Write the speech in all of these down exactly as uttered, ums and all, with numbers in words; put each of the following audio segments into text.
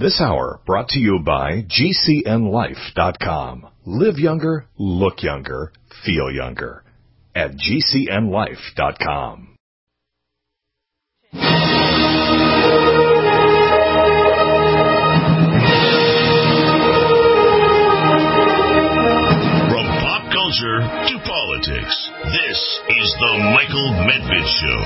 This hour brought to you by G C N life dot com. Live younger, look younger, feel younger at G C N life dot com. From pop culture to politics, this is the Michael Medved Show.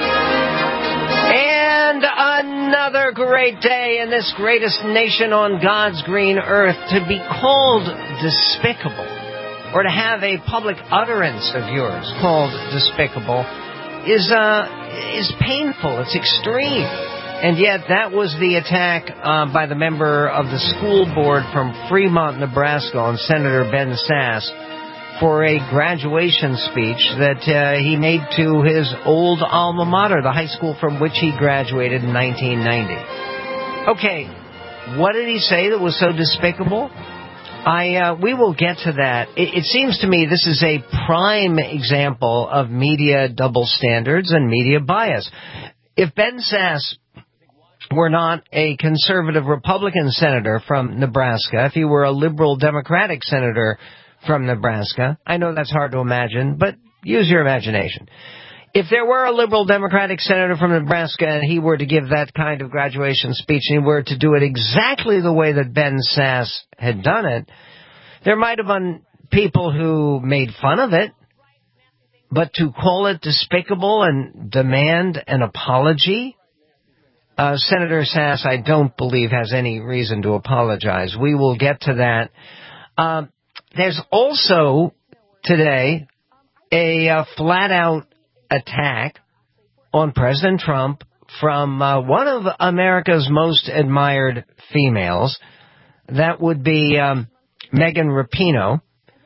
And another great day in this greatest nation on God's green earth. To be called despicable, or to have a public utterance of yours called despicable, is uh, is painful. It's extreme. And yet that was the attack uh, by the member of the school board from Fremont, Nebraska, on Senator Ben Sasse for a graduation speech that uh, he made to his old alma mater, the high school from which he graduated in nineteen ninety. Okay, what did he say that was so despicable? I uh, we will get to that. It, it seems to me this is a prime example of media double standards and media bias. If Ben Sasse were not a conservative Republican senator from Nebraska, if he were a liberal Democratic senator from Nebraska, I know that's hard to imagine, but use your imagination. If there were a liberal Democratic senator from Nebraska and he were to give that kind of graduation speech and he were to do it exactly the way that Ben Sasse had done it, there might have been people who made fun of it, but to call it despicable and demand an apology, uh, Senator Sasse, I don't believe, has any reason to apologize. We will get to that. Uh, there's also today a uh, flat-out attack on President Trump from uh, one of America's most admired females. That would be um, Megan Rapinoe,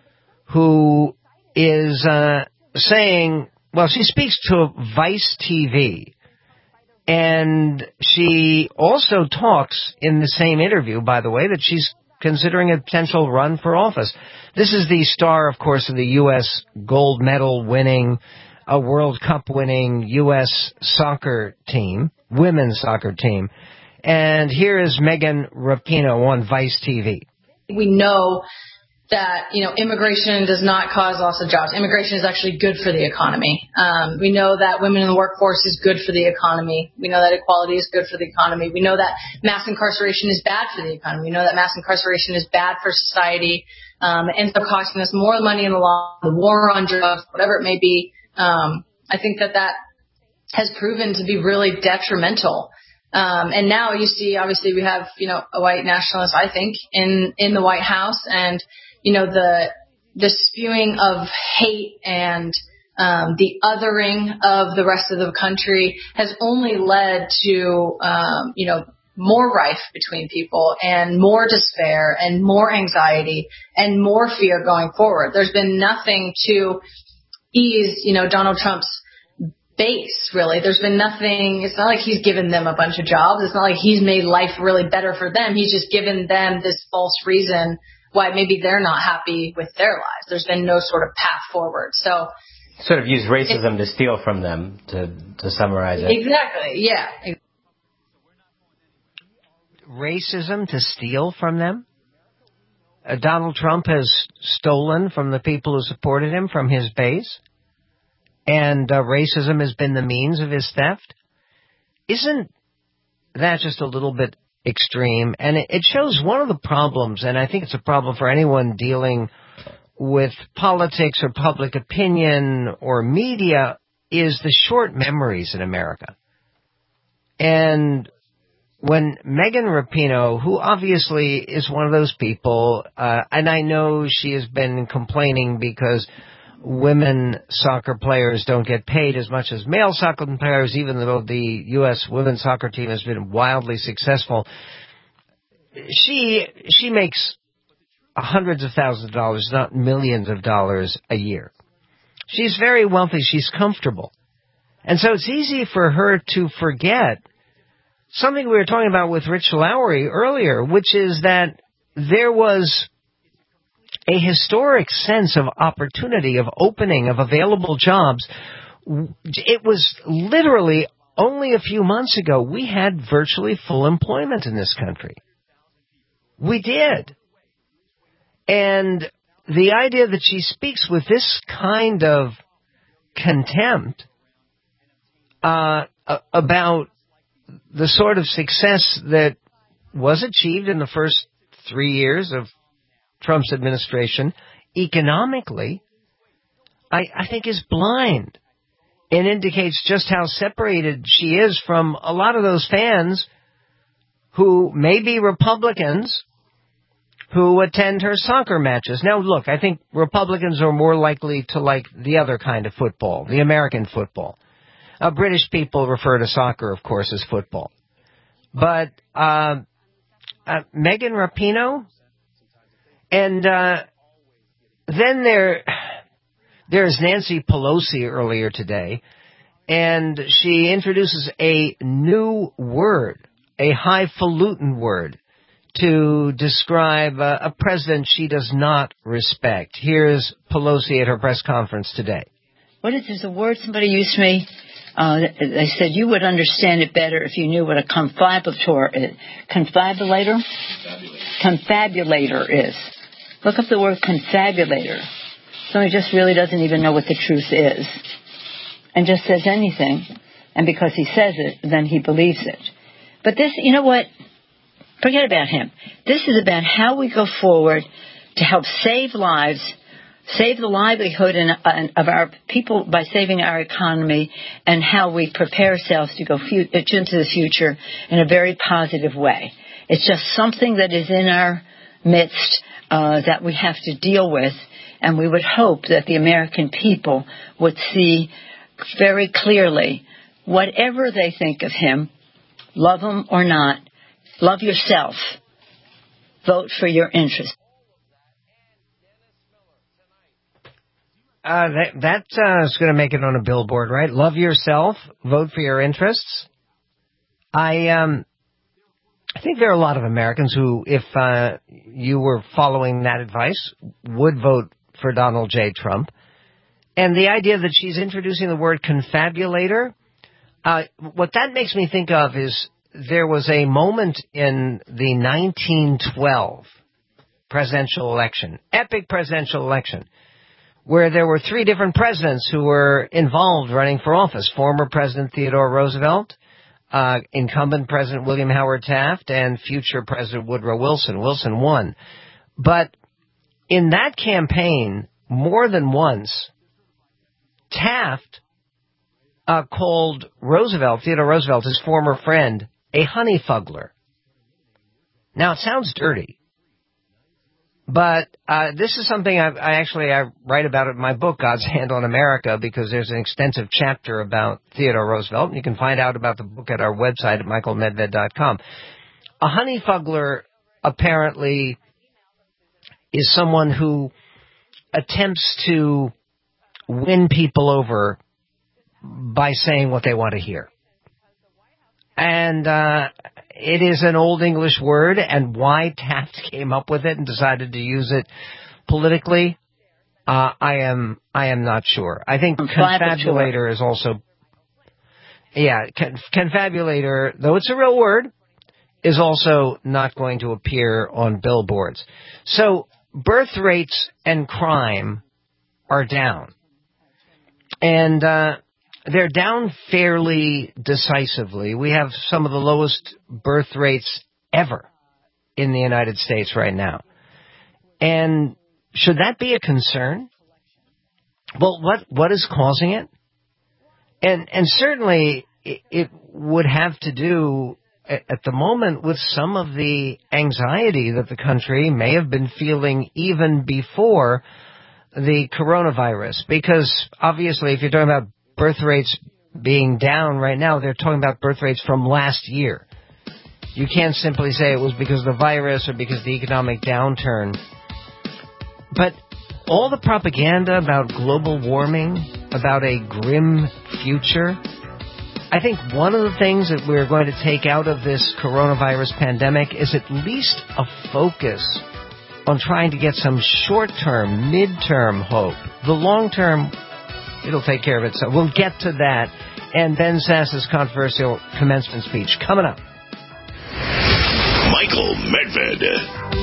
who is uh, saying, well, she speaks to Vice T V, and she also talks in the same interview, by the way, that she's considering a potential run for office. This is the star, of course, of the U S gold medal winning, a World Cup winning U S soccer team, women's soccer team. And here is Megan Rapinoe on Vice T V. We know that, you know, immigration does not cause loss of jobs. Immigration is actually good for the economy. Um, we know that women in the workforce is good for the economy. We know that equality is good for the economy. We know that mass incarceration is bad for the economy. We know that mass incarceration is bad for society. Um, it ends up costing us more money in the long run, the war on drugs, whatever it may be. Um, I think that that has proven to be really detrimental. Um, and now you see, obviously, we have, you know, a white nationalist, I think, in, in the White House. And, you know, the, the spewing of hate and, um, the othering of the rest of the country has only led to, um, you know, more rife between people and more despair and more anxiety and more fear going forward. There's been nothing to ease, you know, Donald Trump's base, really. There's been nothing. It's not like he's given them a bunch of jobs. It's not like he's made life really better for them. He's just given them this false reason why maybe they're not happy with their lives. There's been no sort of path forward. So sort of use racism it, to steal from them, to, to summarize it. Exactly, yeah. Racism to steal from them? Uh, Donald Trump has stolen from the people who supported him, from his base, and uh, racism has been the means of his theft. Isn't that just a little bit extreme? And it, it shows one of the problems, and I think it's a problem for anyone dealing with politics or public opinion or media, is the short memories in America. And when Megan Rapinoe, who obviously is one of those people, uh, and I know she has been complaining because women soccer players don't get paid as much as male soccer players, even though the U S women's soccer team has been wildly successful. She she makes hundreds of thousands of dollars, not millions of dollars a year. She's very wealthy. She's comfortable. And so it's easy for her to forget something we were talking about with Rich Lowry earlier, which is that there was a historic sense of opportunity, of opening, of available jobs. It was literally only a few months ago we had virtually full employment in this country. We did. And the idea that she speaks with this kind of contempt uh, about the sort of success that was achieved in the first three years of Trump's administration economically, I, I think is blind and indicates just how separated she is from a lot of those fans who may be Republicans who attend her soccer matches. Now, look, I think Republicans are more likely to like the other kind of football, the American football. Uh, British people refer to soccer, of course, as football. But uh, uh, Megan Rapinoe, and uh, then there, there's Nancy Pelosi earlier today, and she introduces a new word, a highfalutin word, to describe uh, a president she does not respect. Here's Pelosi at her press conference today. What is there's a word somebody used to me? Uh, they said you would understand it better if you knew what a confabulator is. Confabulator? Confabulator is. Look up the word confabulator. Somebody just really doesn't even know what the truth is and just says anything. And because he says it, then he believes it. But this, you know what? Forget about him. This is about how we go forward to help save lives, save the livelihood in, uh, of our people by saving our economy, and how we prepare ourselves to go fu- into the future in a very positive way. It's just something that is in our midst uh, that we have to deal with, and we would hope that the American people would see very clearly, whatever they think of him, love him or not, love yourself. Vote for your interest. Uh, that that uh, is going to make it on a billboard, right? Love yourself. Vote for your interests. I um, I think there are a lot of Americans who, if uh, you were following that advice, would vote for Donald J. Trump. And the idea that she's introducing the word confabulator, uh, what that makes me think of is there was a moment in the nineteen twelve presidential election, epic presidential election, where there were three different presidents who were involved running for office. Former President Theodore Roosevelt, uh, incumbent President William Howard Taft, and future President Woodrow Wilson. Wilson won. But in that campaign, more than once, Taft uh, called Roosevelt, Theodore Roosevelt, his former friend, a honeyfuggler. Now, it sounds dirty, but uh, this is something I, I actually I write about in my book, God's Hand on America, because there's an extensive chapter about Theodore Roosevelt, and you can find out about the book at our website at michael medved dot com. A honeyfuggler apparently is someone who attempts to win people over by saying what they want to hear. And uh, it is an Old English word, and why Taft came up with it and decided to use it politically, uh, I am I am not sure. I think confabulator is also, yeah, con- confabulator, though it's a real word, is also not going to appear on billboards. So birth rates and crime are down. And uh they're down fairly decisively. We have some of the lowest birth rates ever in the United States right now. And should that be a concern? Well, what what is causing it? And and certainly it, it would have to do at, at the moment with some of the anxiety that the country may have been feeling even before the coronavirus. Because obviously, if you're talking about birth rates being down right now, they're talking about birth rates from last year. You can't simply say it was because of the virus or because of the economic downturn. But all the propaganda about global warming, about a grim future, I think one of the things that we're going to take out of this coronavirus pandemic is at least a focus on trying to get some short-term, mid-term hope. The long-term, it'll take care of itself. We'll get to that. And Ben Sasse's controversial commencement speech coming up. Michael Medved.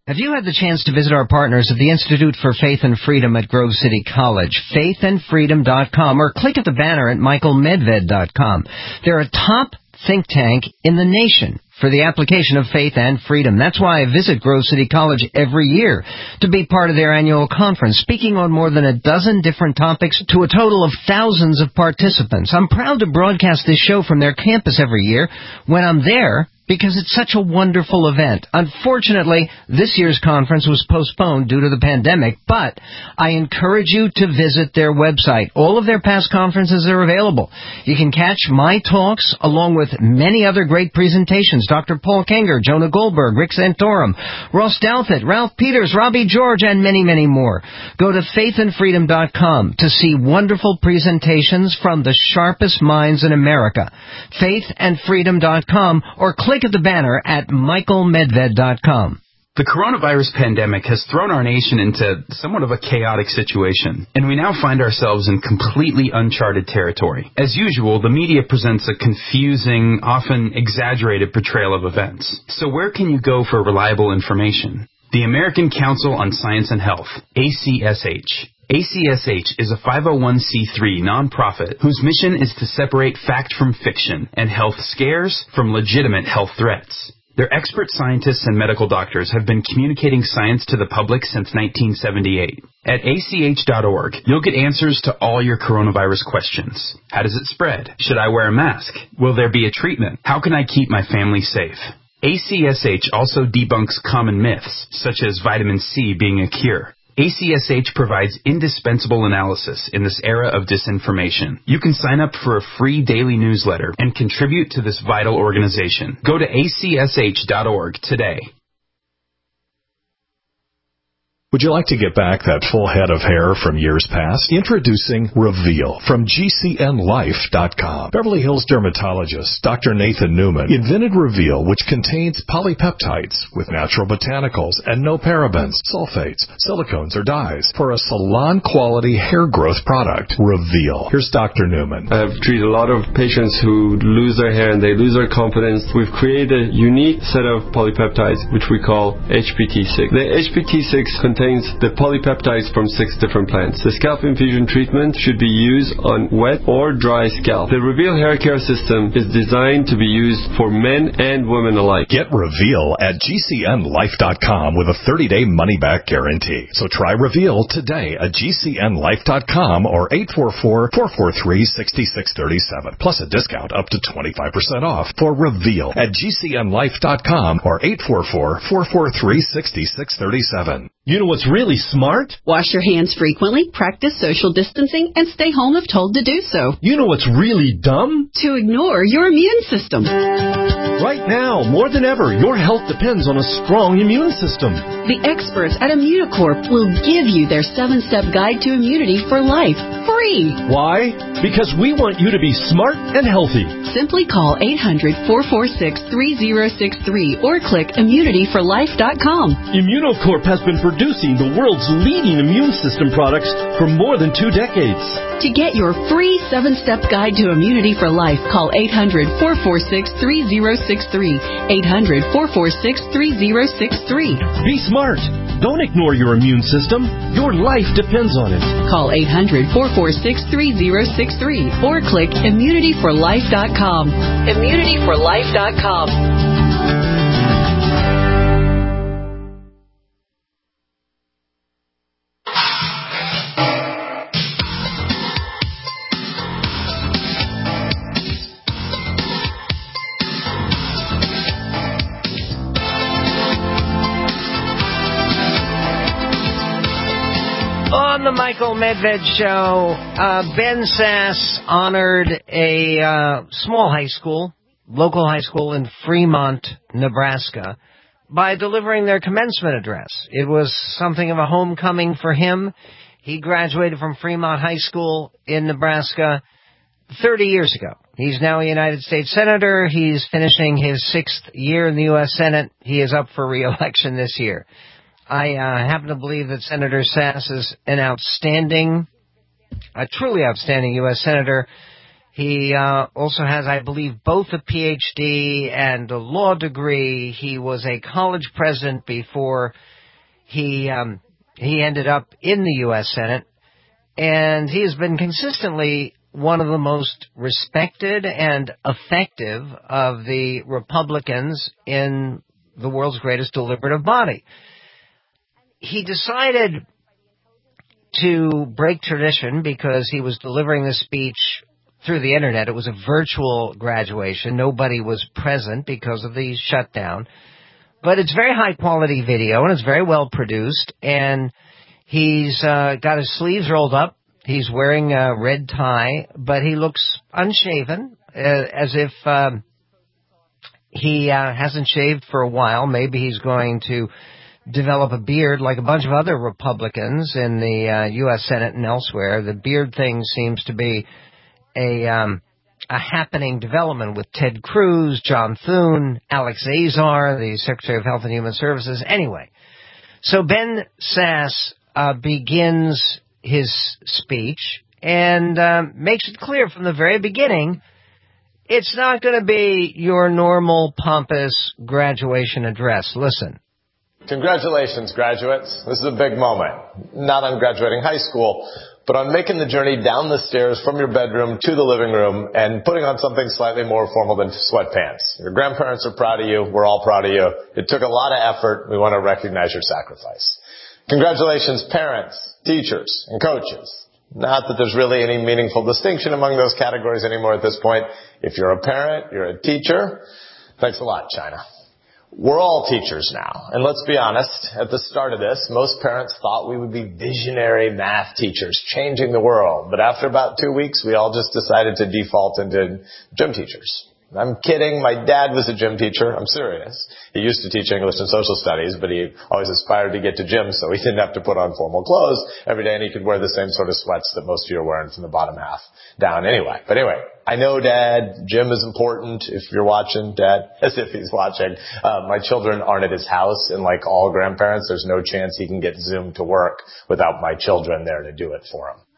Have you had the chance to visit our partners at the Institute for Faith and Freedom at Grove City College, faith and freedom dot com, or click at the banner at michael medved dot com? They're a top think tank in the nation for the application of faith and freedom. That's why I visit Grove City College every year to be part of their annual conference, speaking on more than a dozen different topics to a total of thousands of participants. I'm proud to broadcast this show from their campus every year when I'm there, because it's such a wonderful event. Unfortunately, this year's conference was postponed due to the pandemic, but I encourage you to visit their website. All of their past conferences are available. You can catch my talks along with many other great presentations. Doctor Paul Kenger, Jonah Goldberg, Rick Santorum, Ross Douthat, Ralph Peters, Robbie George, and many, many more. Go to faith and freedom dot com to see wonderful presentations from the sharpest minds in America. faith and freedom dot com, or click at the banner at michael medved dot com. The coronavirus pandemic has thrown our nation into somewhat of a chaotic situation, and we now find ourselves in completely uncharted territory. As usual, the media presents a confusing, often exaggerated portrayal of events. So where can you go for reliable information? The American Council on Science and Health, A C S H. A C S H is a five oh one c three nonprofit whose mission is to separate fact from fiction and health scares from legitimate health threats. Their expert scientists and medical doctors have been communicating science to the public since nineteen seventy-eight. At A C H dot org, you'll get answers to all your coronavirus questions. How does it spread? Should I wear a mask? Will there be a treatment? How can I keep my family safe? A C S H also debunks common myths, such as vitamin C being a cure. A C S H provides indispensable analysis in this era of disinformation. You can sign up for a free daily newsletter and contribute to this vital organization. Go to A C S H dot org today. Would you like to get back that full head of hair from years past? Introducing Reveal from G C N life dot com. Beverly Hills dermatologist Doctor Nathan Newman invented Reveal, which contains polypeptides with natural botanicals and no parabens, sulfates, silicones, or dyes for a salon-quality hair growth product. Reveal. Here's Doctor Newman. I've treated a lot of patients who lose their hair and they lose their confidence. We've created a unique set of polypeptides, which we call H P T six. The H P T six contains contains the polypeptides from six different plants. The scalp infusion treatment should be used on wet or dry scalp. The Reveal hair care system is designed to be used for men and women alike. Get Reveal at G C N life dot com with a thirty-day money-back guarantee. So try Reveal today at G C N life dot com or eight four four, four four three, six six three seven. Plus a discount up to twenty-five percent off for Reveal at G C N life dot com or eight four four, four four three, six six three seven. You know what's really smart? Wash your hands frequently, practice social distancing, and stay home if told to do so. You know what's really dumb? To ignore your immune system. Right now, more than ever, your health depends on a strong immune system. The experts at Immunocorp will give you their seven-step guide to immunity for life, free. Why? Because we want you to be smart and healthy. Simply call eight hundred, four four six, three zero six three or click immunity for life dot com. Immunocorp has been producing the world's leading immune system products for more than two decades. To get your free seven-step guide to immunity for life, call eight hundred, four four six, three zero six three. eight hundred, four four six, three zero six three. Be smart. Don't ignore your immune system. Your life depends on it. Call eight hundred, four four six, three zero six three or click immunity for life dot com. immunity for life dot com. On the Michael Medved Show, uh, Ben Sass honored a uh, small high school, local high school in Fremont, Nebraska, by delivering their commencement address. It was something of a homecoming for him. He graduated from Fremont High School in Nebraska thirty years ago. He's now a United States Senator. He's finishing his sixth year in the U S Senate. He is up for re-election this year. I uh, happen to believe that Senator Sass is an outstanding, a truly outstanding U S Senator. He uh, also has, I believe, both a P H D and a law degree. He was a college president before he um, he ended up in the U S Senate, and he has been consistently one of the most respected and effective of the Republicans in the world's greatest deliberative body. He decided to break tradition because he was delivering the speech through the internet. It was a virtual graduation. Nobody was present because of the shutdown. But it's very high quality video, and it's very well produced, and he's uh, got his sleeves rolled up. He's wearing a red tie, but he looks unshaven, uh, as if um, he uh, hasn't shaved for a while. Maybe he's going to develop a beard like a bunch of other Republicans in the uh, U S Senate and elsewhere. The beard thing seems to be a um, a happening development with Ted Cruz, John Thune, Alex Azar, the Secretary of Health and Human Services. Anyway, so Ben Sasse uh, begins his speech and uh, makes it clear from the very beginning it's not going to be your normal pompous graduation address. Listen. Congratulations, graduates. This is a big moment. Not on graduating high school, but on making the journey down the stairs from your bedroom to the living room and putting on something slightly more formal than sweatpants. Your grandparents are proud of you. We're all proud of you. It took a lot of effort. We want to recognize your sacrifice. Congratulations, parents, teachers, and coaches. Not that there's really any meaningful distinction among those categories anymore at this point. If you're a parent, you're a teacher. Thanks a lot, China. We're all teachers now. And let's be honest, at the start of this, most parents thought we would be visionary math teachers changing the world. But after about two weeks, we all just decided to default into gym teachers. I'm kidding. My dad was a gym teacher. I'm serious. He used to teach English and social studies, but he always aspired to get to gym so he didn't have to put on formal clothes every day, and he could wear the same sort of sweats that most of you are wearing from the bottom half down anyway. But anyway, I know, Dad, gym is important. If you're watching, Dad, as if he's watching. Uh, my children aren't at his house, and like all grandparents, there's no chance he can get Zoom to work without my children there to do it for him.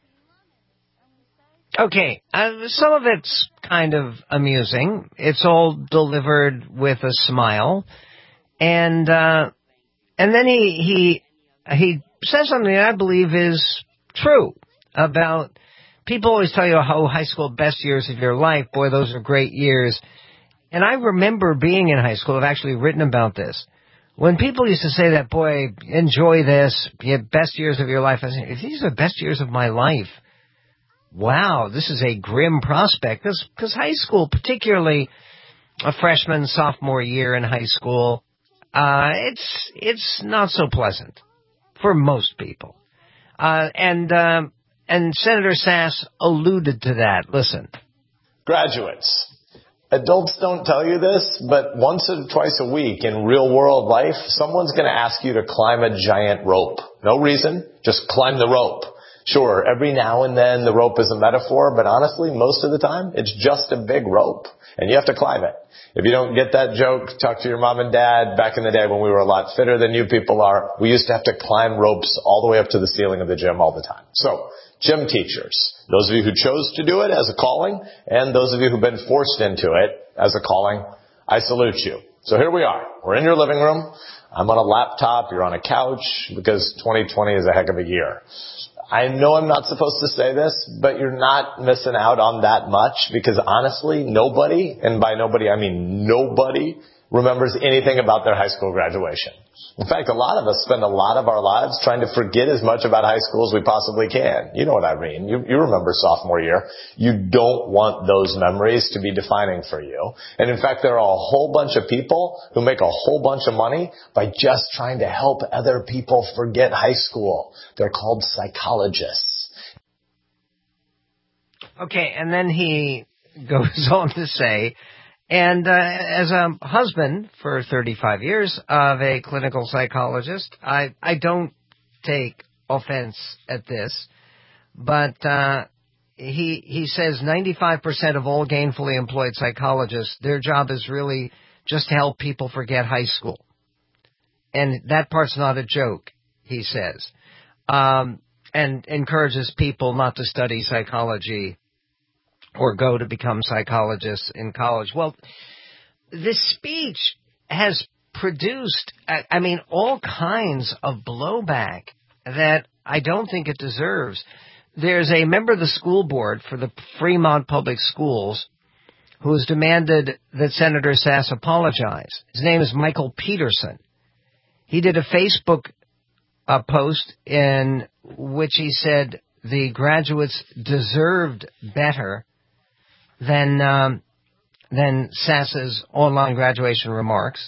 Okay, uh, some of it's kind of amusing. It's all delivered with a smile, and uh, and then he he he says something that I believe is true about people always tell you how high school best years of your life. Boy, those are great years. And I remember being in high school. I've actually written about this. When people used to say that, boy, enjoy this, you have best years of your life. I said, these are the best years of my life. Wow, this is a grim prospect. Because high school, particularly a freshman, sophomore year in high school, uh, it's it's not so pleasant for most people. Uh, and uh, and Senator Sasse alluded to that. Listen. Graduates. Adults don't tell you this, but once or twice a week in real world life, someone's going to ask you to climb a giant rope. No reason, just climb the rope. Sure, every now and then the rope is a metaphor, but honestly, most of the time, it's just a big rope, and you have to climb it. If you don't get that joke, talk to your mom and dad. Back in the day when we were a lot fitter than you people are, we used to have to climb ropes all the way up to the ceiling of the gym all the time. So, gym teachers, those of you who chose to do it as a calling, and those of you who've been forced into it as a calling, I salute you. So here we are. We're in your living room. I'm on a laptop. You're on a couch, because twenty twenty is a heck of a year. I know I'm not supposed to say this, but you're not missing out on that much, because honestly, nobody, and by nobody I mean nobody, remembers anything about their high school graduation. In fact, a lot of us spend a lot of our lives trying to forget as much about high school as we possibly can. You know what I mean. You, you remember sophomore year. You don't want those memories to be defining for you. And in fact, there are a whole bunch of people who make a whole bunch of money by just trying to help other people forget high school. They're called psychologists. Okay, and then he goes on to say, and uh, as a husband for thirty-five years of a clinical psychologist, I, I don't take offense at this, but uh, he he says ninety-five percent of all gainfully employed psychologists, their job is really just to help people forget high school. And that part's not a joke, he says, um, and encourages people not to study psychology or go to become psychologists in college. Well, this speech has produced, I mean, all kinds of blowback that I don't think it deserves. There's a member of the school board for the Fremont Public Schools who has demanded that Senator Sasse apologize. His name is Michael Peterson. He did a Facebook uh, post in which he said the graduates deserved better than um, than Sasse's online graduation remarks.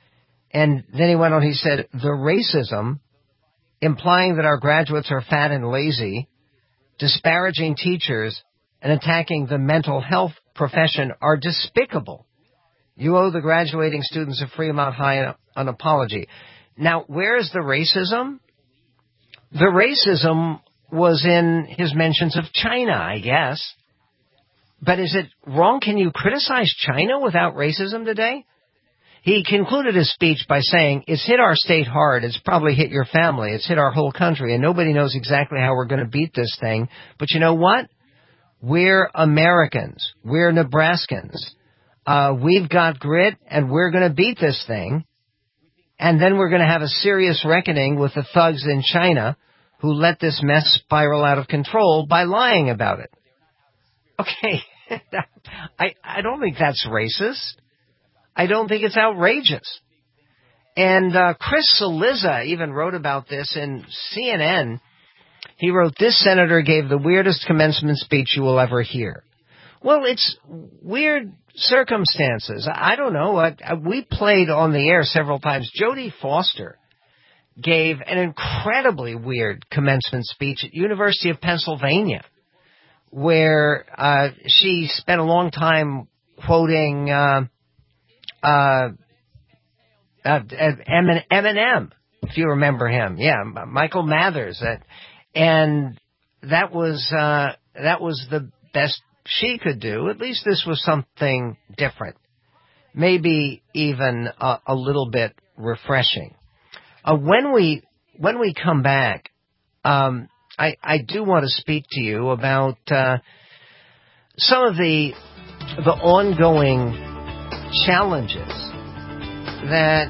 And then he went on, he said, the racism implying that our graduates are fat and lazy, disparaging teachers, and attacking the mental health profession are despicable. You owe the graduating students of Fremont High an apology. Now, where is the racism? The racism was in his mentions of China, I guess. But is it wrong? Can you criticize China without racism today? He concluded his speech by saying, it's hit our state hard, it's probably hit your family, it's hit our whole country, and nobody knows exactly how we're going to beat this thing. But you know what? We're Americans. We're Nebraskans. Uh, we've got grit, and we're going to beat this thing. And then we're going to have a serious reckoning with the thugs in China who let this mess spiral out of control by lying about it. Okay, I, I don't think that's racist. I don't think it's outrageous. And uh, Chris Cillizza even wrote about this in C N N. He wrote, this senator gave the weirdest commencement speech you will ever hear. Well, it's weird circumstances. I don't know. I, I, we played on the air several times. Jodie Foster gave an incredibly weird commencement speech at University of Pennsylvania, where uh, she spent a long time quoting uh, uh, uh, Eminem, if you remember him. Yeah, Michael Mathers. That, and that was uh, that was the best she could do. At least this was something different, maybe even a, a little bit refreshing. Uh, when we when we come back, um, I, I do want to speak to you about uh, some of the the ongoing challenges that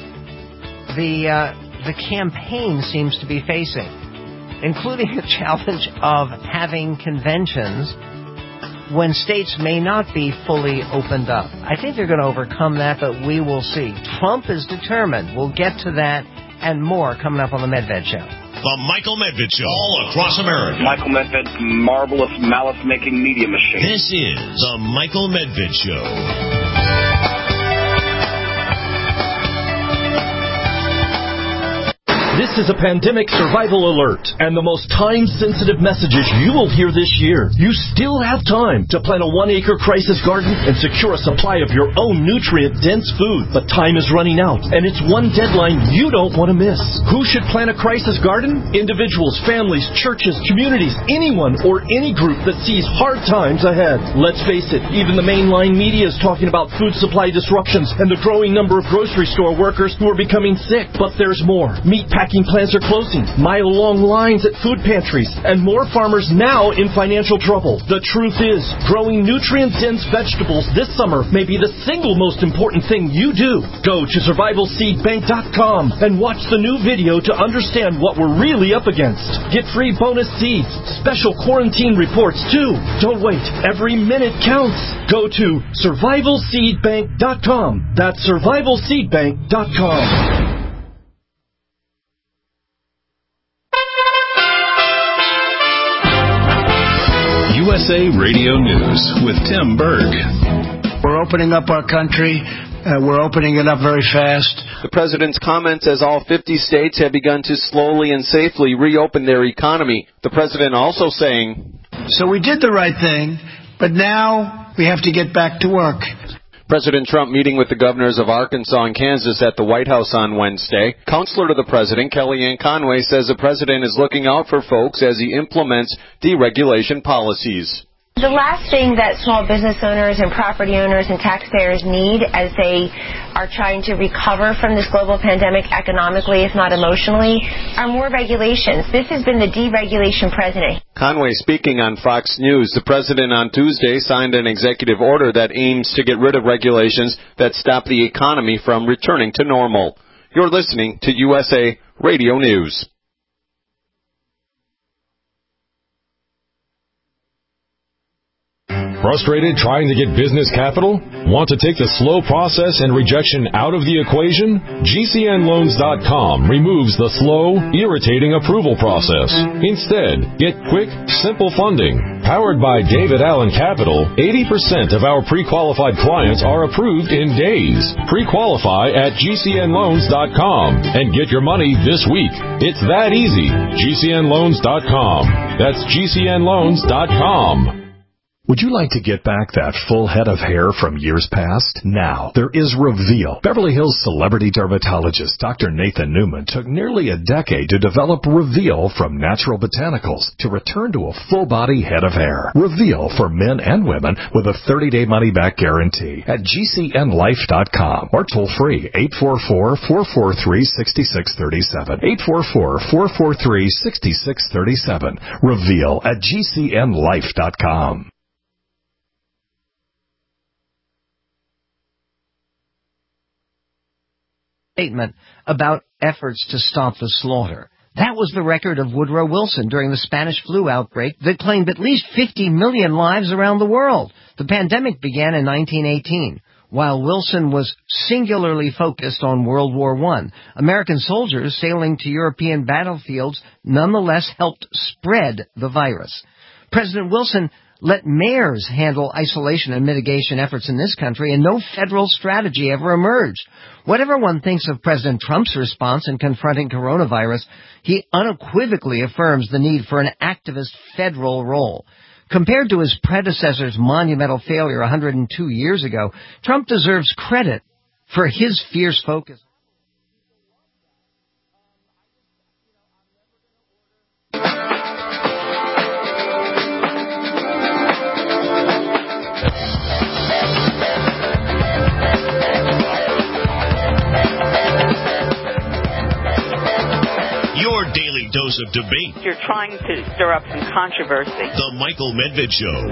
the uh, the campaign seems to be facing, including the challenge of having conventions when states may not be fully opened up. I think they're going to overcome that, but we will see. Trump is determined. We'll get to that and more coming up on the Medved Show. The Michael Medved Show, all across America. Michael Medved's marvelous malice-making media machine. This is the Michael Medved Show. This is a pandemic survival alert and the most time-sensitive messages you will hear this year. You still have time to plant a one-acre crisis garden and secure a supply of your own nutrient-dense food. But time is running out, and it's one deadline you don't want to miss. Who should plant a crisis garden? Individuals, families, churches, communities, anyone or any group that sees hard times ahead. Let's face it, even the mainline media is talking about food supply disruptions and the growing number of grocery store workers who are becoming sick. But there's more. Meat packing plants are closing, mile-long lines at food pantries, and more farmers now in financial trouble. The truth is, growing nutrient-dense vegetables this summer may be the single most important thing you do. Go to survival seed bank dot com and watch the new video to understand what we're really up against. Get free bonus seeds, special quarantine reports too. Don't wait. Every minute counts. Go to survival seed bank dot com. That's survival seed bank dot com. U S A Radio News with Tim Berg. We're opening up our country. Uh, we're opening it up very fast. The president's comments as all fifty states have begun to slowly and safely reopen their economy. The president also saying, so we did the right thing, but now we have to get back to work. President Trump meeting with the governors of Arkansas and Kansas at the White House on Wednesday. Counselor to the president, Kellyanne Conway, says the president is looking out for folks as he implements deregulation policies. The the last thing that small business owners and property owners and taxpayers need as they are trying to recover from this global pandemic economically, if not emotionally, are more regulations. This has been the deregulation president. Conway speaking on Fox News. The president on Tuesday signed an executive order that aims to get rid of regulations that stop the economy from returning to normal. You're listening to U S A Radio News. Frustrated trying to get business capital? Want to take the slow process and rejection out of the equation? G C N loans dot com removes the slow, irritating approval process. Instead, get quick, simple funding. Powered by David Allen Capital, eighty percent of our pre-qualified clients are approved in days. Pre-qualify at G C N loans dot com and get your money this week. It's that easy. G C N loans dot com. That's G C N loans dot com. Would you like to get back that full head of hair from years past? Now, there is Reveal. Beverly Hills celebrity dermatologist Doctor Nathan Newman took nearly a decade to develop Reveal from natural botanicals to return to a full-body head of hair. Reveal for men and women with a thirty-day money-back guarantee at G C N life dot com or toll-free eight four four, four four three, six six three seven. eight four four, four four three, six six three seven. Reveal at G C N life dot com. Statement about efforts to stop the slaughter. That was the record of Woodrow Wilson during the Spanish flu outbreak that claimed at least fifty million lives around the world. The pandemic began in nineteen eighteen. While Wilson was singularly focused on World War One, American soldiers sailing to European battlefields nonetheless helped spread the virus. President Wilson let mayors handle isolation and mitigation efforts in this country, and no federal strategy ever emerged. Whatever one thinks of President Trump's response in confronting coronavirus, he unequivocally affirms the need for an activist federal role. Compared to his predecessor's monumental failure one hundred two years ago, Trump deserves credit for his fierce focus. Your daily dose of debate. You're trying to stir up some controversy. The Michael Medved Show.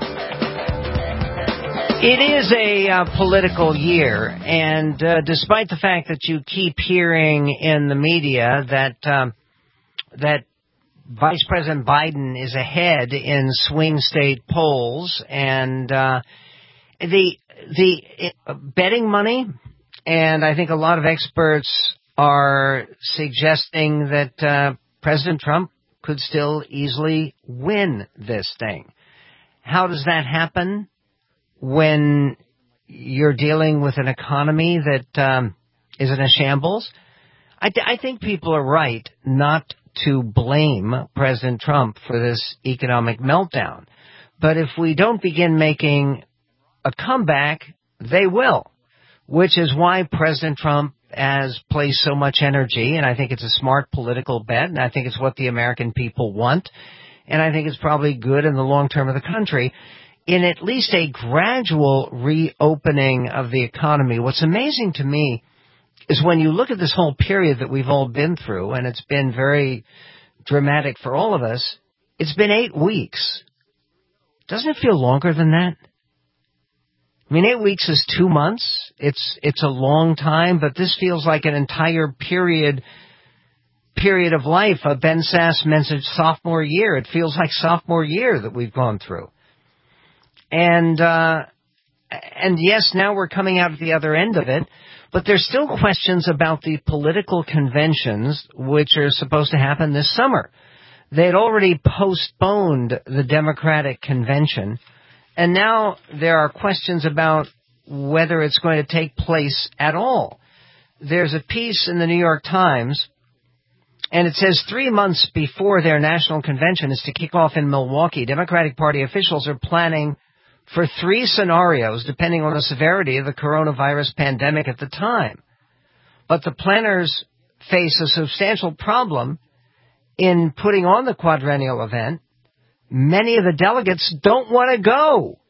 It is a uh, political year, and uh, despite the fact that you keep hearing in the media that um, that Vice President Biden is ahead in swing state polls, and uh, the the uh, betting money, and I think a lot of experts are suggesting that uh, President Trump could still easily win this thing. How does that happen when you're dealing with an economy that um, is in a shambles? I, th- I think people are right not to blame President Trump for this economic meltdown. But if we don't begin making a comeback, they will, which is why President Trump has placed so much energy, and I think it's a smart political bet, and I think it's what the American people want, and I think it's probably good in the long term of the country, in at least a gradual reopening of the economy. What's amazing to me is when you look at this whole period that we've all been through, and it's been very dramatic for all of us, it's been eight weeks. Doesn't it feel longer than that? I mean, eight weeks is two months. It's it's a long time, but this feels like an entire period period of life. Uh, Ben Sass mentioned sophomore year. It feels like sophomore year that we've gone through. And uh, and yes, now we're coming out at the other end of it, but there's still questions about the political conventions which are supposed to happen this summer. They had already postponed the Democratic convention. And now there are questions about whether it's going to take place at all. There's a piece in the New York Times, and it says three months before their national convention is to kick off in Milwaukee, Democratic Party officials are planning for three scenarios depending on the severity of the coronavirus pandemic at the time. But the planners face a substantial problem in putting on the quadrennial event many of the delegates don't want to go.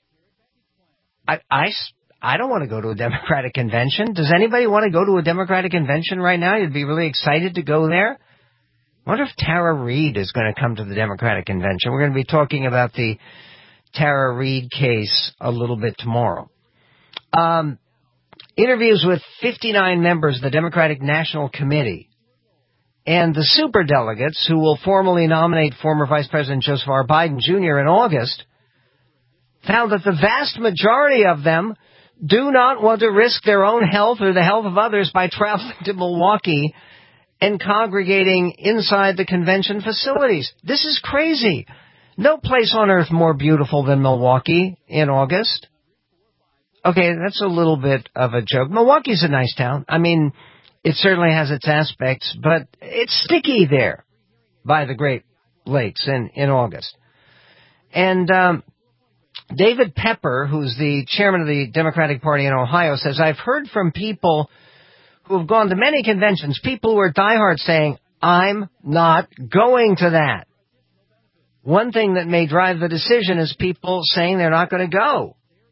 I, I, I don't want to go to a Democratic convention. Does anybody want to go to a Democratic convention right now? You'd be really excited to go there. I wonder if Tara Reid is going to come to the Democratic convention. We're going to be talking about the Tara Reid case a little bit tomorrow. Um, interviews with fifty-nine members of the Democratic National Committee and the superdelegates who will formally nominate former Vice President Joseph R. Biden Junior in August found that the vast majority of them do not want to risk their own health or the health of others by traveling to Milwaukee and congregating inside the convention facilities. This is crazy. No place on earth more beautiful than Milwaukee in August. Okay, that's a little bit of a joke. Milwaukee's a nice town. I mean, it certainly has its aspects, but it's sticky there by the Great Lakes in, in August. And um, David Pepper, who's the chairman of the Democratic Party in Ohio, says, I've heard from people who have gone to many conventions, people who are diehard saying, I'm not going to that. One thing that may drive the decision is people saying they're not going to go.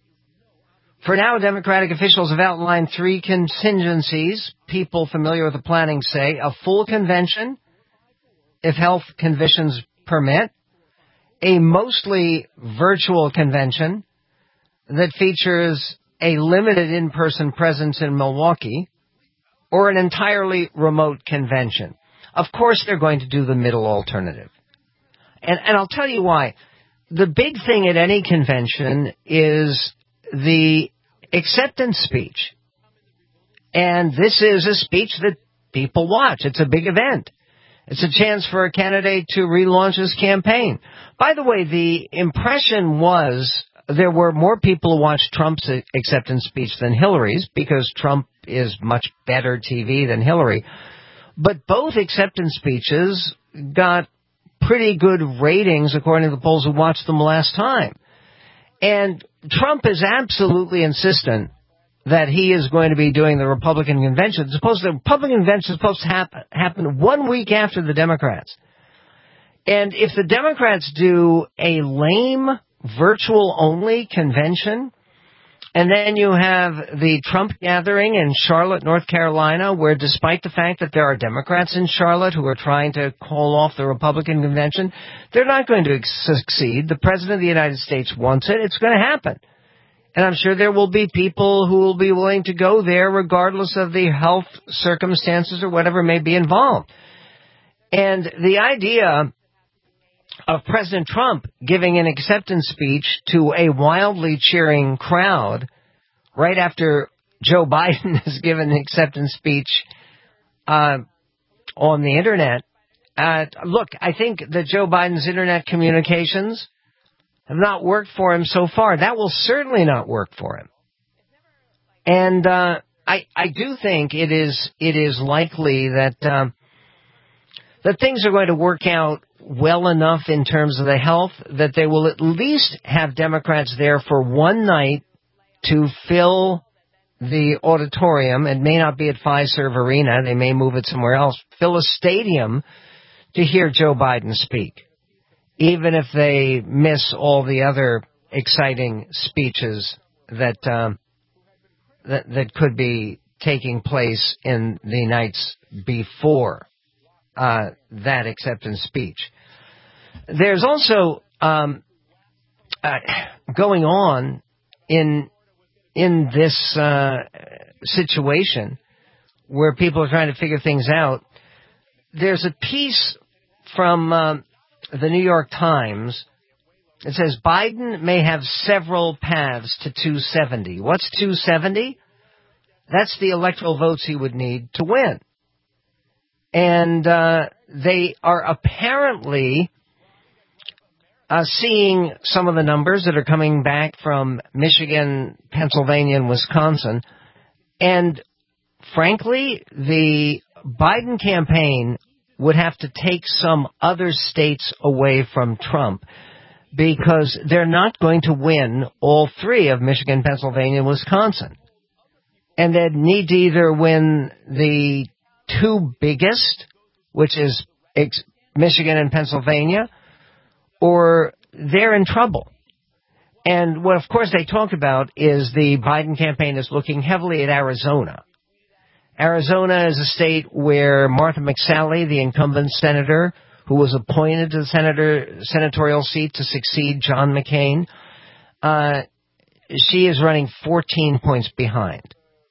For now, Democratic officials have outlined three contingencies. People familiar with the planning say a full convention, if health conditions permit, a mostly virtual convention that features a limited in-person presence in Milwaukee, or an entirely remote convention. Of course, they're going to do the middle alternative. And, and I'll tell you why. The big thing at any convention is the acceptance speech. And this is a speech that people watch. It's a big event. It's a chance for a candidate to relaunch his campaign. By the way, the impression was there were more people who watched Trump's acceptance speech than Hillary's, because Trump is much better T V than Hillary. But both acceptance speeches got pretty good ratings, according to the polls who watched them last time. And Trump is absolutely insistent that he is going to be doing the Republican convention. It's supposed to, the Republican convention is supposed to happen, happen one week after the Democrats. And if the Democrats do a lame, virtual-only convention, and then you have the Trump gathering in Charlotte, North Carolina, where despite the fact that there are Democrats in Charlotte who are trying to call off the Republican convention, they're not going to succeed. The President of the United States wants it. It's going to happen. And I'm sure there will be people who will be willing to go there regardless of the health circumstances or whatever may be involved. And the idea of President Trump giving an acceptance speech to a wildly cheering crowd right after Joe Biden has given an acceptance speech uh, on the Internet. Uh, look, I think that Joe Biden's Internet communications have not worked for him so far. That will certainly not work for him. And uh, I, I do think it is it is likely that um, that things are going to work out well enough in terms of the health that they will at least have Democrats there for one night to fill the auditorium. It may not be at Fiserv Arena. They may move it somewhere else. Fill a stadium to hear Joe Biden speak, even if they miss all the other exciting speeches that um, that, that could be taking place in the nights before uh, that acceptance speech. There's also um, uh, going on in in this uh, situation where people are trying to figure things out. There's a piece from uh, the New York Times. It says Biden may have several paths to two seventy. What's two seventy? That's the electoral votes he would need to win. And uh, they are apparently uh, seeing some of the numbers that are coming back from Michigan, Pennsylvania, and Wisconsin. And frankly, the Biden campaign would have to take some other states away from Trump, because they're not going to win all three of Michigan, Pennsylvania, and Wisconsin. And they'd need to either win the two biggest, which is Michigan and Pennsylvania, or they're in trouble. And what, of course, they talk about is the Biden campaign is looking heavily at Arizona. Arizona is a state where Martha McSally, the incumbent senator, who was appointed to the senator senatorial seat to succeed John McCain, uh, she is running fourteen points behind.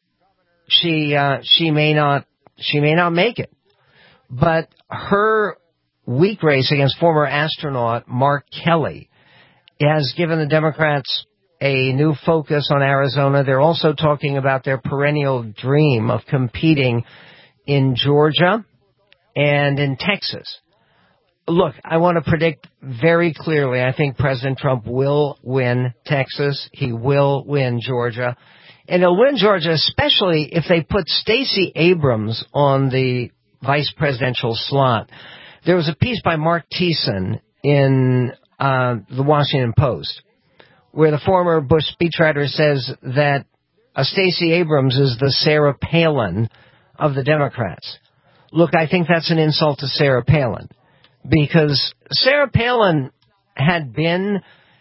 She uh, she may not she may not make it, but her weak race against former astronaut Mark Kelly has given the Democrats a new focus on Arizona. They're also talking about their perennial dream of competing in Georgia and in Texas. Look, I want to predict very clearly, I think President Trump will win Texas. He will win Georgia. And he'll win Georgia, especially if they put Stacey Abrams on the vice presidential slot. There was a piece by Mark Thiessen in uh, the Washington Post where the former Bush speechwriter says that uh, Stacey Abrams is the Sarah Palin of the Democrats. Look, I think that's an insult to Sarah Palin, because Sarah Palin had been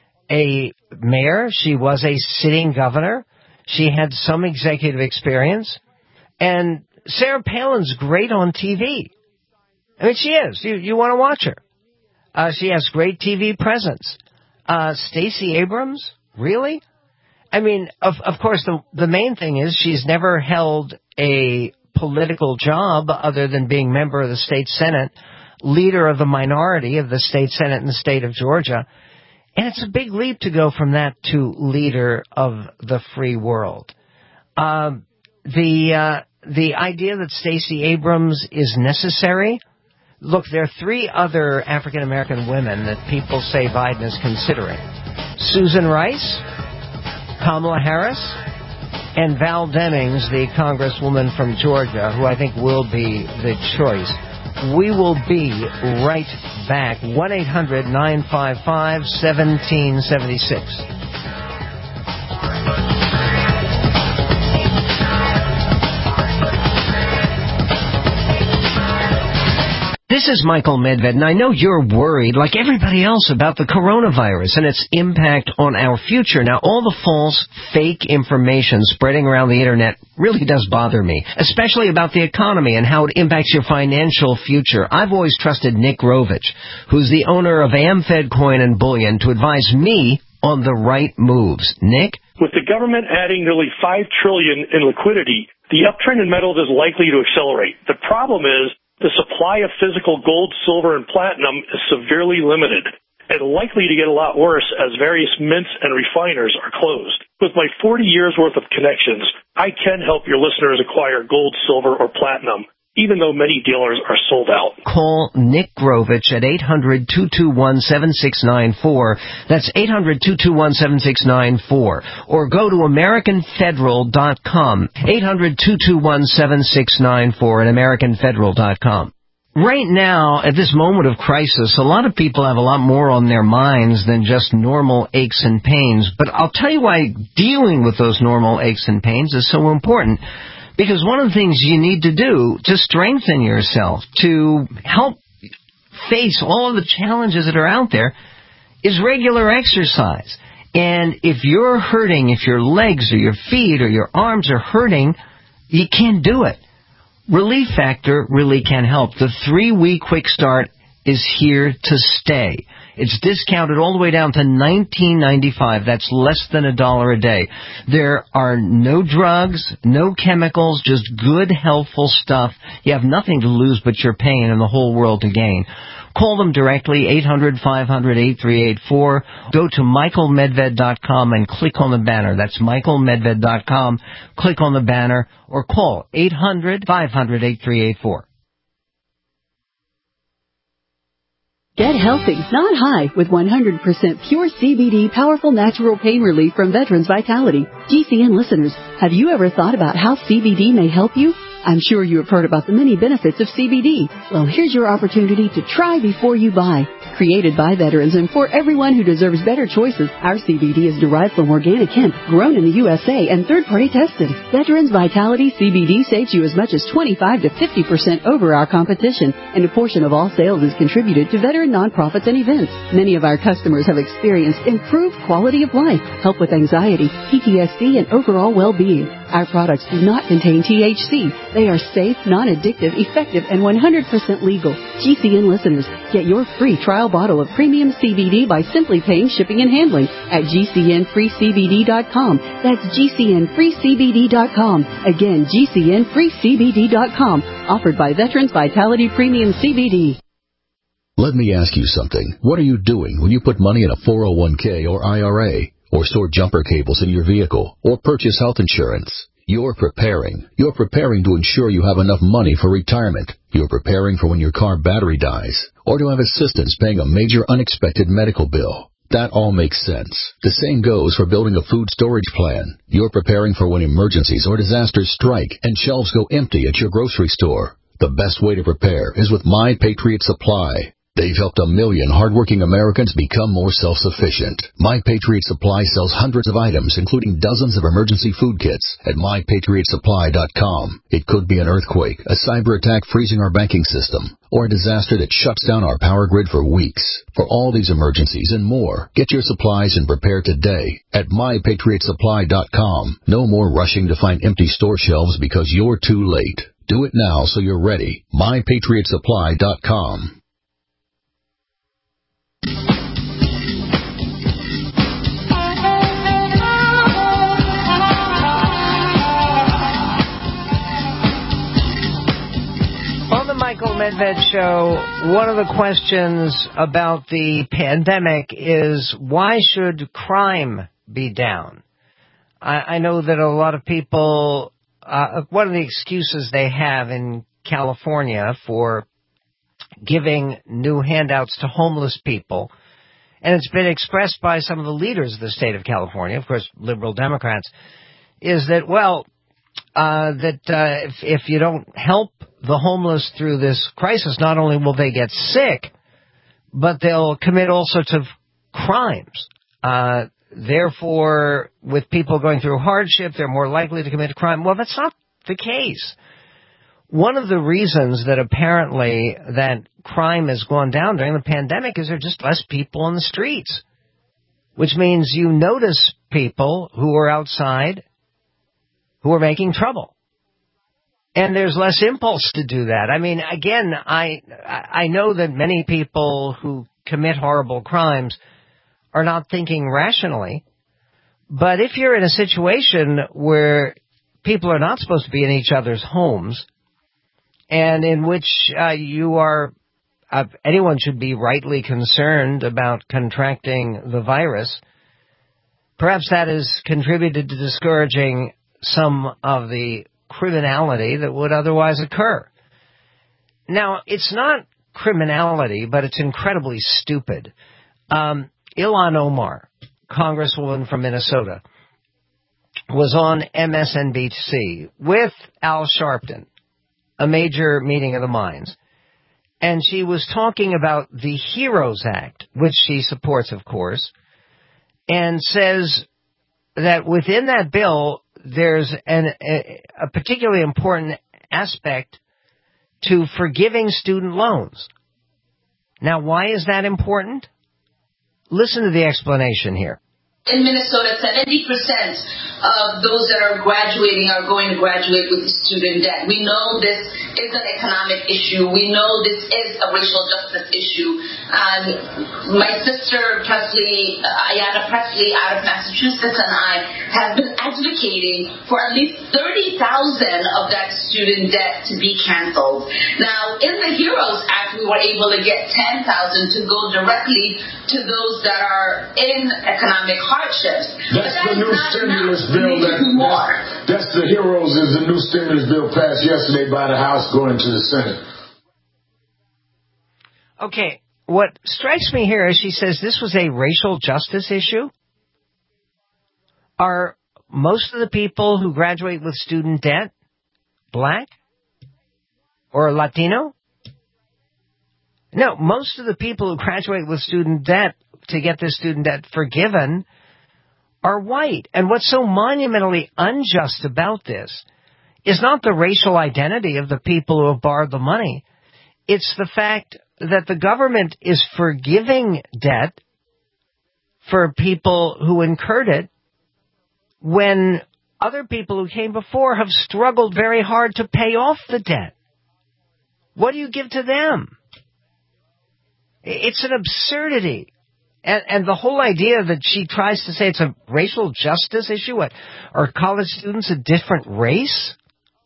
a mayor. She was a sitting governor. She had some executive experience. And Sarah Palin's great on T V. I mean, she is. You, you want to watch her. Uh, she has great T V presence. Uh, Stacey Abrams? Really? I mean, of, of course, the, the main thing is she's never held a political job other than being member of the state Senate, leader of the minority of the state Senate in the state of Georgia. And it's a big leap to go from that to leader of the free world. Um, the uh, the idea that Stacey Abrams is necessary. Look, there are three other African-American women that people say Biden is considering. Susan Rice, Kamala Harris, and Val Demings, the congresswoman from Georgia, who I think will be the choice. We will be right back. one eight hundred nine five five one seven seven six. This is Michael Medved, and I know you're worried, like everybody else, about the coronavirus and its impact on our future. Now, all the false, fake information spreading around the Internet really does bother me, especially about the economy and how it impacts your financial future. I've always trusted Nick Rovich, who's the owner of AmFed Coin and Bullion, to advise me on the right moves. Nick? With the government adding nearly five trillion dollars in liquidity, the uptrend in metals is likely to accelerate. The problem is, the supply of physical gold, silver, and platinum is severely limited and likely to get a lot worse as various mints and refiners are closed. With my forty years worth of connections, I can help your listeners acquire gold, silver, or platinum, even though many dealers are sold out. Call Nick Grovich at eight hundred two two one seven six nine four. That's eight hundred two two one seven six nine four. Or go to American Federal dot com. eight hundred two two one seven six nine four at American Federal dot com. Right now, at this moment of crisis, a lot of people have a lot more on their minds than just normal aches and pains. But I'll tell you why dealing with those normal aches and pains is so important. Because one of the things you need to do to strengthen yourself, to help face all of the challenges that are out there, is regular exercise. And if you're hurting, if your legs or your feet or your arms are hurting, you can't do it. Relief Factor really can help. The three-week quick start is here to stay. It's discounted all the way down to nineteen ninety-five. That's less than a dollar a day. There are no drugs, no chemicals, just good, healthful stuff. You have nothing to lose but your pain and the whole world to gain. Call them directly, eight hundred five hundred eight three eight four. Go to Michael Medved dot com and click on the banner. That's Michael Medved dot com. Click on the banner or call eight hundred five hundred eight three eight four. Get healthy, not high, with one hundred percent pure C B D powerful natural pain relief from Veterans Vitality. G C N listeners, have you ever thought about how C B D may help you? I'm sure you have heard about the many benefits of C B D. Well, here's your opportunity to try before you buy. Created by veterans and for everyone who deserves better choices, our C B D is derived from organic hemp, grown in the U S A and third-party tested. Veterans Vitality C B D saves you as much as twenty-five to fifty percent over our competition, and a portion of all sales is contributed to veteran nonprofits and events. Many of our customers have experienced improved quality of life, help with anxiety, P T S D, and overall well-being. Our products do not contain T H C. They are safe, non-addictive, effective, and one hundred percent legal. G C N listeners, get your free trial bottle of premium C B D by simply paying shipping and handling at G C N free C B D dot com. That's G C N free C B D dot com. Again, G C N free C B D dot com. Offered by Veterans Vitality Premium C B D. Let me ask you something. What are you doing when you put money in a four oh one k or I R A, or store jumper cables in your vehicle, or purchase health insurance? You're preparing. You're preparing to ensure you have enough money for retirement. You're preparing for when your car battery dies, or to have assistance paying a major unexpected medical bill. That all makes sense. The same goes for building a food storage plan. You're preparing for when emergencies or disasters strike and shelves go empty at your grocery store. The best way to prepare is with My Patriot Supply. They've helped a million hardworking Americans become more self-sufficient. My Patriot Supply sells hundreds of items, including dozens of emergency food kits, at my patriot supply dot com. It could be an earthquake, a cyber attack freezing our banking system, or a disaster that shuts down our power grid for weeks. For all these emergencies and more, get your supplies and prepare today at my patriot supply dot com. No more rushing to find empty store shelves because you're too late. Do it now so you're ready. my patriot supply dot com. On the Michael Medved Show, one of the questions about the pandemic is, why should crime be down? I, I know that a lot of people, uh, one of the excuses they have in California for giving new handouts to homeless people, and it's been expressed by some of the leaders of the state of California, of course, liberal Democrats, is that, well, uh, that uh, if, if you don't help the homeless through this crisis, not only will they get sick, but they'll commit all sorts of crimes. Uh, therefore, with people going through hardship, they're more likely to commit a crime. Well, that's not the case. One of the reasons that apparently that crime has gone down during the pandemic is there are just less people on the streets, which means you notice people who are outside who are making trouble. And there's less impulse to do that. I mean, again, I I know that many people who commit horrible crimes are not thinking rationally. But if you're in a situation where people are not supposed to be in each other's homes, and in which uh, you are, uh, anyone should be rightly concerned about contracting the virus, perhaps that has contributed to discouraging some of the criminality that would otherwise occur. Now, it's not criminality, but it's incredibly stupid. Um, Ilhan Omar, congresswoman from Minnesota, was on M S N B C with Al Sharpton, a major meeting of the minds, and she was talking about the HEROES Act, which she supports, of course, and says that within that bill, there's an, a, a particularly important aspect to forgiving student loans. Now, why is that important? Listen to the explanation here. In Minnesota, seventy percent of those that are graduating are going to graduate with student debt. We know this is an economic issue. We know this is a racial justice issue. Um, my sister, Presley, uh, Ayanna Presley, out of Massachusetts, and I have been advocating for at least thirty thousand of that student debt to be canceled. Now, in the HEROES Act, we were able to get ten thousand to go directly to those that are in economic hardships. That's the new stimulus bill. That, that, that's the HEROES is the new stimulus bill passed yesterday by the House going to the Senate. Okay, what strikes me here is she says this was a racial justice issue. Are most of the people who graduate with student debt black or Latino? No, most of the people who graduate with student debt to get their student debt forgiven are white. And what's so monumentally unjust about this is not the racial identity of the people who have borrowed the money. It's the fact that the government is forgiving debt for people who incurred it when other people who came before have struggled very hard to pay off the debt. What do you give to them? It's an absurdity. And, and the whole idea that she tries to say it's a racial justice issue, what, are college students a different race?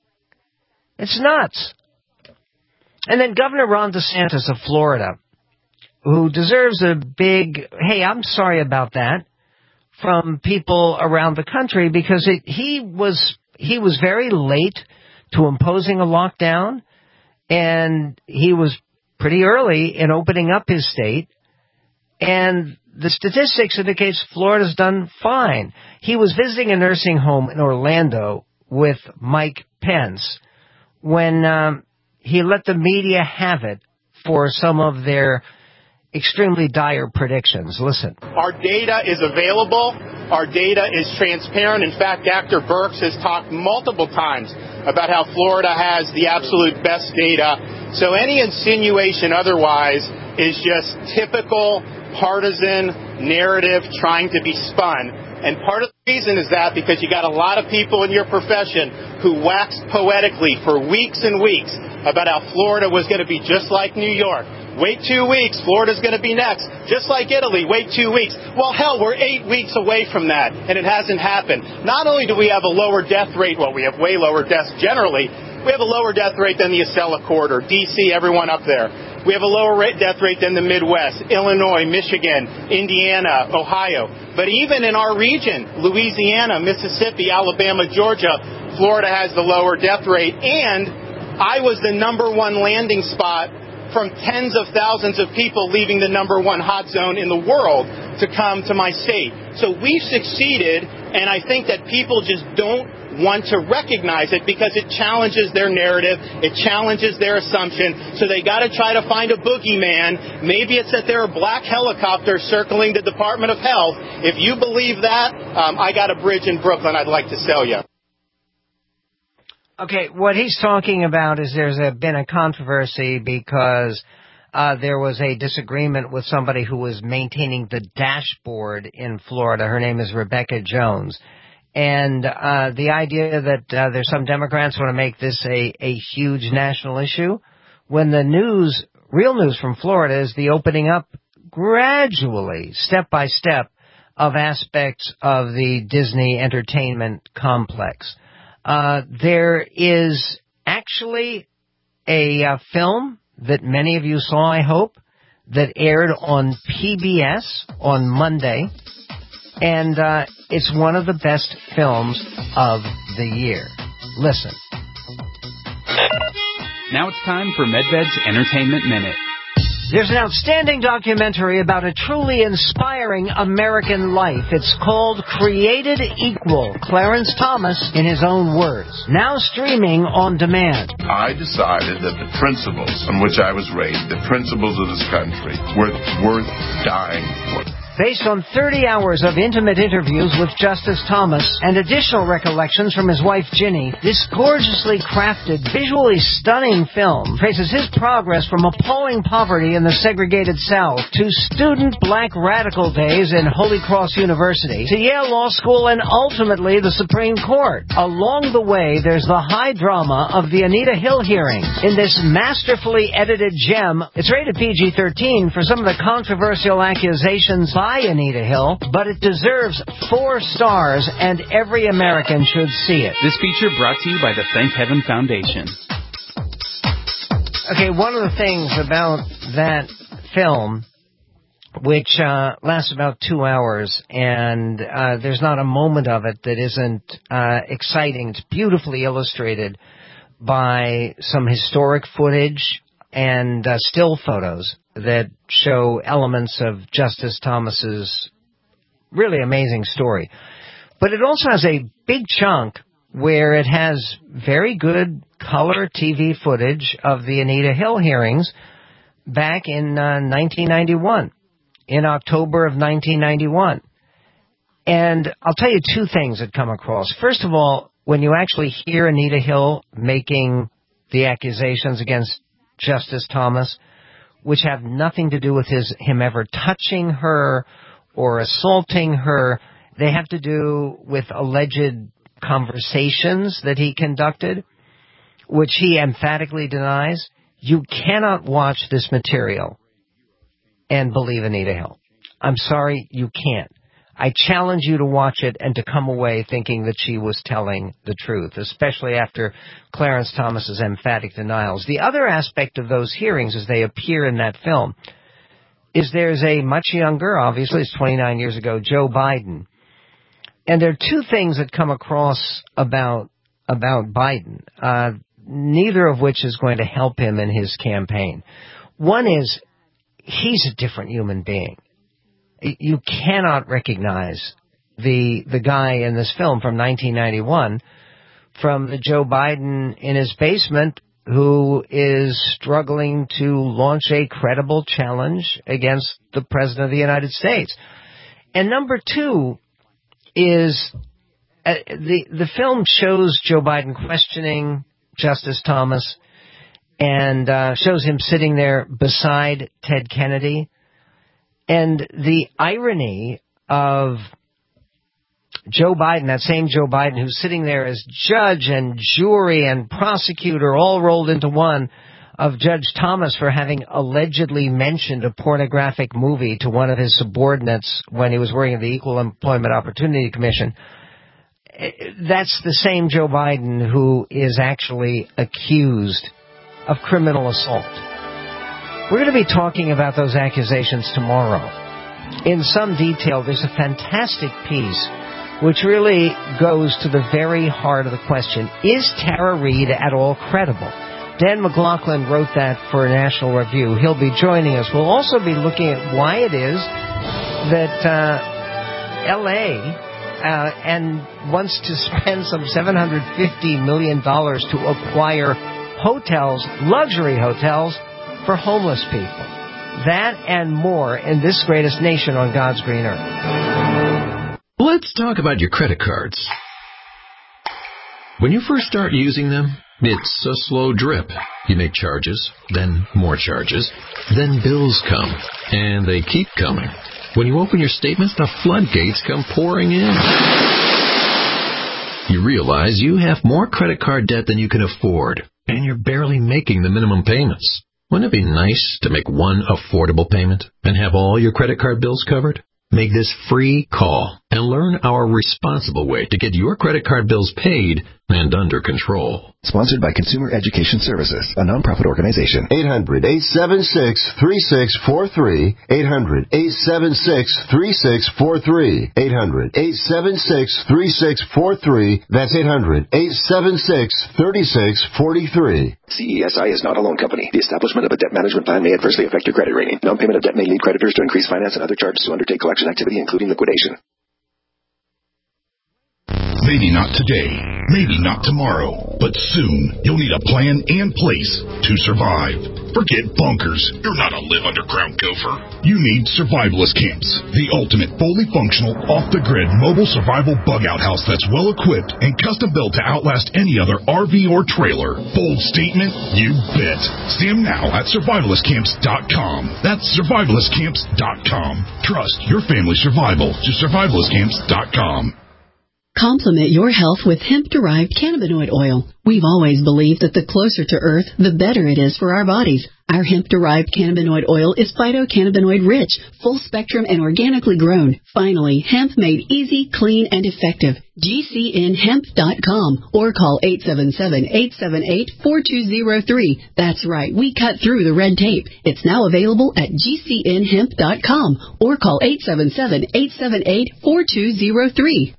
It's nuts. And then Governor Ron DeSantis of Florida, who deserves a big, hey, I'm sorry about that, from people around the country, because it, he was he was very late to imposing a lockdown, and he was pretty early in opening up his state, and the statistics indicates Florida's done fine. He was visiting a nursing home in Orlando with Mike Pence when um, he let the media have it for some of their extremely dire predictions. Listen. Our data is available. Our data is transparent. In fact, Doctor Birx has talked multiple times about how Florida has the absolute best data. So any insinuation otherwise is just typical partisan narrative trying to be spun. And part of the reason is that because you got a lot of people in your profession who waxed poetically for weeks and weeks about how Florida was going to be just like New York. Wait two weeks, Florida's going to be next. Just like Italy, wait two weeks. Well, hell, we're eight weeks away from that, and it hasn't happened. Not only do we have a lower death rate, well, we have way lower deaths generally, we have a lower death rate than the Acela Corridor, D C, everyone up there. We have a lower rate, death rate than the Midwest, Illinois, Michigan, Indiana, Ohio. But even in our region, Louisiana, Mississippi, Alabama, Georgia, Florida has the lower death rate. And I was the number one landing spot from tens of thousands of people leaving the number one hot zone in the world to come to my state. So we've succeeded, and I think that people just don't want to recognize it because it challenges their narrative, it challenges their assumption, so they got to try to find a boogeyman. Maybe it's that there are black helicopters circling the Department of Health. If you believe that, um, I got a bridge in Brooklyn I'd like to sell you. Okay, what he's talking about is there's a, been a controversy because uh, there was a disagreement with somebody who was maintaining the dashboard in Florida. Her name is Rebecca Jones. And uh, the idea that uh, there's some Democrats want to make this a, a huge national issue, when the news, real news from Florida is the opening up gradually, step by step, of aspects of the Disney entertainment complex. Uh, there is actually a uh, film that many of you saw, I hope, that aired on P B S on Monday, and uh, it's one of the best films of the year. Listen. Now it's time for MedVed's Entertainment Minute. There's an outstanding documentary about a truly inspiring American life. It's called Created Equal, Clarence Thomas in his own words. Now streaming on demand. I decided that the principles on which I was raised, the principles of this country, were worth dying for. Based on thirty hours of intimate interviews with Justice Thomas and additional recollections from his wife Ginny, this gorgeously crafted, visually stunning film traces his progress from appalling poverty in the segregated South to student black radical days in Holy Cross University to Yale Law School and ultimately the Supreme Court. Along the way, there's the high drama of the Anita Hill hearings. In this masterfully edited gem, it's rated P G thirteen for some of the controversial accusations by Anita Hill, but it deserves four stars and every American should see it. This feature brought to you by the Thank Heaven Foundation. Okay, one of the things about that film, which uh, lasts about two hours, and uh, there's not a moment of it that isn't uh, exciting. It's beautifully illustrated by some historic footage and uh, still photos that show elements of Justice Thomas's really amazing story. But it also has a big chunk where it has very good color T V footage of the Anita Hill hearings, back in uh, nineteen ninety-one, in October of nineteen ninety-one. And I'll tell you two things that come across. First of all, when you actually hear Anita Hill making the accusations against Justice Thomas, which have nothing to do with his him ever touching her or assaulting her, they have to do with alleged conversations that he conducted, which he emphatically denies. You cannot watch this material and believe Anita Hill. I'm sorry, you can't. I challenge you to watch it and to come away thinking that she was telling the truth, especially after Clarence Thomas's emphatic denials. The other aspect of those hearings, as they appear in that film, is there's a much younger, obviously it's twenty-nine years ago, Joe Biden. And there are two things that come across about about Biden, uh, neither of which is going to help him in his campaign. One is he's a different human being. You cannot recognize the the guy in this film from nineteen ninety-one from the Joe Biden in his basement who is struggling to launch a credible challenge against the President of the United States. And number two is uh, the the film shows Joe Biden questioning Justice Thomas and uh, shows him sitting there beside Ted Kennedy. And the irony of Joe Biden, that same Joe Biden who's sitting there as judge and jury and prosecutor all rolled into one, of Judge Thomas for having allegedly mentioned a pornographic movie to one of his subordinates when he was working at the Equal Employment Opportunity Commission. That's the same Joe Biden who is actually accused of criminal assault. We're going to be talking about those accusations tomorrow in some detail. There's a fantastic piece which really goes to the very heart of the question. Is Tara Reade at all credible? Dan McLaughlin wrote that for National Review. He'll be joining us. We'll also be looking at why it is that uh, L A uh, and wants to spend some seven hundred fifty million dollars to acquire hotels, luxury hotels, for homeless people. That and more in this greatest nation on God's green earth. Let's talk about your credit cards. When you first start using them, it's a slow drip. You make charges, then more charges, then bills come, and they keep coming. When you open your statements, the floodgates come pouring in. You realize you have more credit card debt than you can afford, and you're barely making the minimum payments. Wouldn't it be nice to make one affordable payment and have all your credit card bills covered? Make this free call and learn our responsible way to get your credit card bills paid and under control. Sponsored by Consumer Education Services, a nonprofit organization. eight hundred, eight seven six, three six four three. eight hundred, eight seven six, three six four three. eight hundred, eight seven six, three six four three. That's eight hundred, eight seven six, three six four three. C E S I is not a loan company. The establishment of a debt management plan may adversely affect your credit rating. Non-payment of debt may lead creditors to increase finance and other charges to undertake collection activity, including liquidation. Maybe not today, maybe not tomorrow, but soon you'll need a plan and place to survive. Forget bunkers. You're not a live underground gopher. You need survivalist camps, the ultimate fully functional, off-the-grid mobile survival bug-out house that's well-equipped and custom-built to outlast any other R V or trailer. Bold statement? You bet. See them now at survivalist camps dot com. That's survivalist camps dot com. Trust your family's survival to survivalist camps dot com. Complement your health with hemp-derived cannabinoid oil. We've always believed that the closer to Earth, the better it is for our bodies. Our hemp-derived cannabinoid oil is phytocannabinoid-rich, full-spectrum, and organically grown. Finally, hemp made easy, clean, and effective. G C N hemp dot com or call eight seven seven, eight seven eight, four two zero three. That's right, we cut through the red tape. It's now available at G C N hemp dot com or call eight seven seven, eight seven eight, four two zero three.